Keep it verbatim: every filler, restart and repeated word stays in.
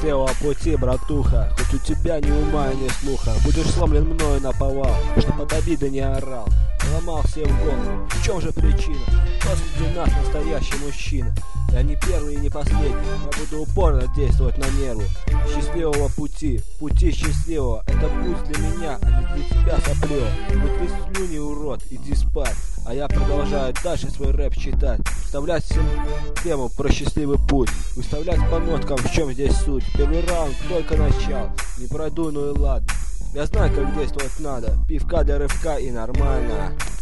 счастливого пути, братуха. Хоть у тебя ни ума, ни слуха, будешь сломлен мною наповал, чтоб от обиды не орал, не ломал себе в голову. В чем же причина? Вот среди нас настоящий мужчина. Я не первый и не последний, я буду упорно действовать на нервы. Счастливого пути, пути счастливого, это путь для меня, а не для тебя, соплё. Хоть ты слюни, урод, иди спать. А я продолжаю дальше свой рэп читать, вставлять всем тему про счастливый путь, выставлять по ноткам, в чем здесь суть. Первый раунд только начал, не пройду, ну и ладно. Я знаю, как действовать надо, пивка для рывка и нормально.